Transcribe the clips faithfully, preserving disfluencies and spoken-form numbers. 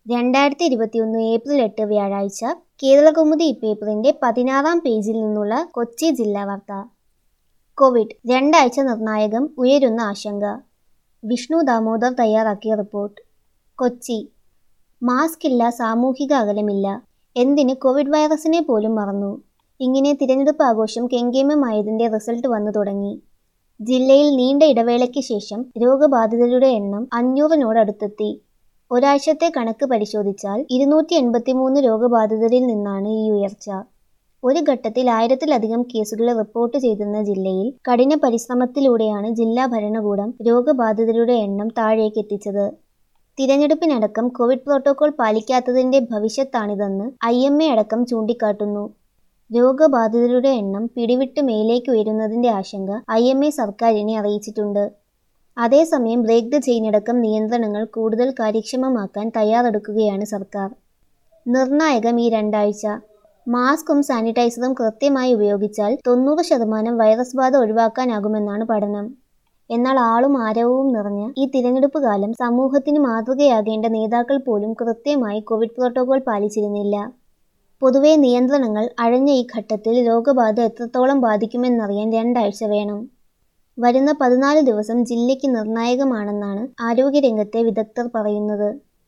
രണ്ടായിരത്തി ഇരുപത്തിയൊന്ന് ഏപ്രിൽ എട്ട് വ്യാഴാഴ്ച കേരളകൗമുദി പേപ്പറിന്റെ പതിനാറാം പേജിൽ നിന്നുള്ള കൊച്ചി ജില്ലാ വാർത്ത. കോവിഡ് രണ്ടാഴ്ച നിർണായകം, ഉയരുന്ന ആശങ്ക. വിഷ്ണു ദാമോദർ തയ്യാറാക്കിയ റിപ്പോർട്ട്. കൊച്ചി. മാസ്ക് ഇല്ല, സാമൂഹിക അകലമില്ല. എന്തിന് കോവിഡ് വൈറസിനെ പോലും മറന്നു. ഇങ്ങനെ തിരഞ്ഞെടുപ്പ് ആഘോഷം കെങ്കേമമായതിന്റെ റിസൾട്ട് വന്നു തുടങ്ങി. ജില്ലയിൽ നീണ്ട ഇടവേളയ്ക്ക് ശേഷം രോഗബാധിതരുടെ എണ്ണം അഞ്ഞൂറിനോടടുത്തെത്തി. ഒരാഴ്ചത്തെ കണക്ക് പരിശോധിച്ചാൽ ഇരുന്നൂറ്റി എൺപത്തിമൂന്ന് രോഗബാധിതരിൽ നിന്നാണ് ഈ ഉയർച്ച. ഒരു ഘട്ടത്തിൽ ആയിരത്തിലധികം കേസുകൾ റിപ്പോർട്ട് ചെയ്തിരുന്ന ജില്ലയിൽ കഠിന പരിശ്രമത്തിലൂടെയാണ് ജില്ലാ ഭരണകൂടം രോഗബാധിതരുടെ എണ്ണം താഴേക്കെത്തിച്ചത്. തിരഞ്ഞെടുപ്പിനടക്കം കോവിഡ് പ്രോട്ടോകോൾ പാലിക്കാത്തതിന്റെ ഭവിഷ്യത്താണിതെന്ന് ഐ എം എ അടക്കം ചൂണ്ടിക്കാട്ടുന്നു. രോഗബാധിതരുടെ എണ്ണം പിടിവിട്ട് മേലേക്ക് ഉയരുന്നതിന്റെ ആശങ്ക ഐ എം എ സർക്കാരിനെ അറിയിച്ചിട്ടുണ്ട്. അതേസമയം ബ്രേക്ക് ദ ചെയിനടക്കം നിയന്ത്രണങ്ങൾ കൂടുതൽ കാര്യക്ഷമമാക്കാൻ തയ്യാറെടുക്കുകയാണ് സർക്കാർ. നിർണായകം ഈ രണ്ടാഴ്ച. മാസ്കും സാനിറ്റൈസറും കൃത്യമായി ഉപയോഗിച്ചാൽ തൊണ്ണൂറ് ശതമാനം വൈറസ് ബാധ ഒഴിവാക്കാനാകുമെന്നാണ് പഠനം. എന്നാൽ ആളും ആരവവും നിറഞ്ഞ ഈ തിരഞ്ഞെടുപ്പ് കാലം സമൂഹത്തിന് മാതൃകയാകേണ്ട നേതാക്കൾ പോലും കൃത്യമായി കോവിഡ് പ്രോട്ടോകോൾ പാലിച്ചിരുന്നില്ല. പൊതുവെ നിയന്ത്രണങ്ങൾ അഴഞ്ഞ ഈ ഘട്ടത്തിൽ രോഗബാധ എത്രത്തോളം ബാധിക്കുമെന്നറിയാൻ രണ്ടാഴ്ച വേണം. വരുന്ന പതിനാല് ദിവസം ജില്ലയ്ക്ക് നിർണായകമാണെന്നാണ് ആരോഗ്യരംഗത്തെ വിദഗ്ധർ പറയുന്നത്.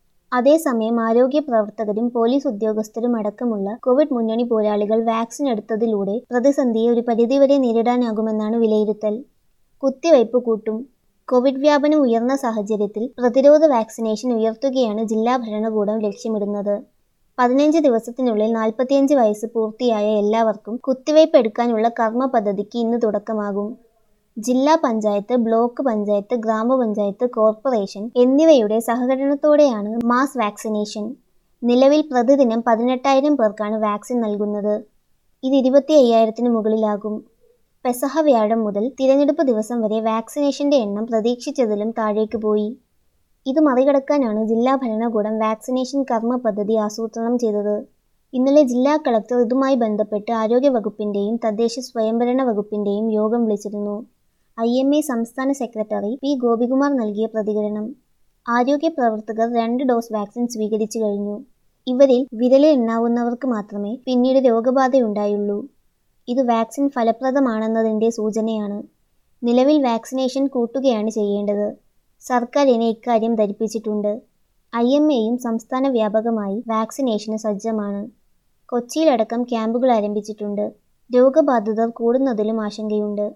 അതേസമയം ആരോഗ്യ പ്രവർത്തകരും പോലീസ് ഉദ്യോഗസ്ഥരും അടക്കമുള്ള കോവിഡ് മുന്നണി പോരാളികൾ വാക്സിൻ എടുത്തതിലൂടെ പ്രതിസന്ധിയെ ഒരു പരിധിവരെ നേരിടാനാകുമെന്നാണ് വിലയിരുത്തൽ. കുത്തിവയ്പ് കൂട്ടും. കോവിഡ് വ്യാപനം ഉയർന്ന സാഹചര്യത്തിൽ പ്രതിരോധ വാക്സിനേഷൻ ഉയർത്തുകയാണ് ജില്ലാ ഭരണകൂടം ലക്ഷ്യമിടുന്നത്. പതിനഞ്ച് ദിവസത്തിനുള്ളിൽ നാൽപ്പത്തിയഞ്ച് വയസ്സ് പൂർത്തിയായ എല്ലാവർക്കും കുത്തിവയ്പ് എടുക്കാനുള്ള കർമ്മ പദ്ധതിക്ക് ഇന്ന് തുടക്കമാകും. ജില്ലാ പഞ്ചായത്ത്, ബ്ലോക്ക് പഞ്ചായത്ത്, ഗ്രാമപഞ്ചായത്ത്, കോർപ്പറേഷൻ എന്നിവയുടെ സഹകരണത്തോടെയാണ് മാസ് വാക്സിനേഷൻ. നിലവിൽ പ്രതിദിനം പതിനെട്ടായിരം പേർക്കാണ് വാക്സിൻ നൽകുന്നത്. ഇത് ഇരുപത്തി അയ്യായിരത്തിന് മുകളിലാകും. പെസഹ വ്യാഴം മുതൽ തിരഞ്ഞെടുപ്പ് ദിവസം വരെ വാക്സിനേഷന്റെ എണ്ണം പ്രതീക്ഷിച്ചതിലും താഴേക്ക് പോയി. ഇത് മറികടക്കാനാണ് ജില്ലാ ഭരണകൂടം വാക്സിനേഷൻ കർമ്മ പദ്ധതി ആസൂത്രണം ചെയ്തത്. ഇന്നലെ ജില്ലാ കളക്ടർ ഇതുമായി ബന്ധപ്പെട്ട് ആരോഗ്യ വകുപ്പിന്റെയും തദ്ദേശ സ്വയംഭരണ വകുപ്പിന്റെയും യോഗം വിളിച്ചിരുന്നു. ഐ എം എ സംസ്ഥാന സെക്രട്ടറി പി ഗോപികുമാർ നൽകിയ പ്രതികരണം. ആരോഗ്യ പ്രവർത്തകർ രണ്ട് ഡോസ് വാക്സിൻ സ്വീകരിച്ചു കഴിഞ്ഞു. ഇവരിൽ വിരലിൽ എണ്ണാവുന്നവർക്ക് മാത്രമേ പിന്നീട് രോഗബാധയുണ്ടായുള്ളൂ. ഇത് വാക്സിൻ ഫലപ്രദമാണെന്നതിന്റെ സൂചനയാണ്. നിലവിൽ വാക്സിനേഷൻ കൂട്ടുകയാണ് ചെയ്യേണ്ടത്. സർക്കാരിനെ ഇക്കാര്യം ധരിപ്പിച്ചിട്ടുണ്ട്. ഐ എം എയും സംസ്ഥാന വ്യാപകമായി വാക്സിനേഷന് സജ്ജമാണ്. കൊച്ചിയിലടക്കം ക്യാമ്പുകൾ ആരംഭിച്ചിട്ടുണ്ട്. രോഗബാധിതർ കൂടുന്നതിലും ആശങ്കയുണ്ട്.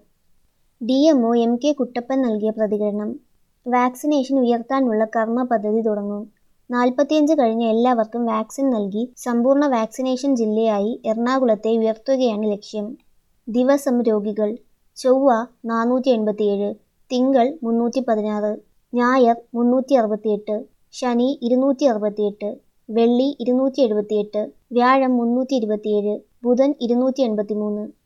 D M O M K Kuttappan നൽകിയ പ്രതികരണം. വാക്സിനേഷൻ ഉയർത്താനുള്ള കർമ്മ പദ്ധതി തുടങ്ങും. നാൽപ്പത്തിയഞ്ച് കഴിഞ്ഞ എല്ലാവർക്കും വാക്സിൻ നൽകി സമ്പൂർണ്ണ വാക്സിനേഷൻ ജില്ലയായി എറണാകുളത്തെ ഉയർത്തുകയാണ് ലക്ഷ്യം. ദിവസം രോഗികൾ. ചൊവ്വ നാനൂറ്റി എൺപത്തിയേഴ്, തിങ്കൾ മുന്നൂറ്റി പതിനാറ്, ഞായർ മുന്നൂറ്റി അറുപത്തിയെട്ട്, ശനി ഇരുന്നൂറ്റി അറുപത്തിയെട്ട്, വെള്ളി ഇരുന്നൂറ്റി എഴുപത്തിയെട്ട്, വ്യാഴം മുന്നൂറ്റി ഇരുപത്തിയേഴ്, ബുധൻ ഇരുന്നൂറ്റി എൺപത്തിമൂന്ന്.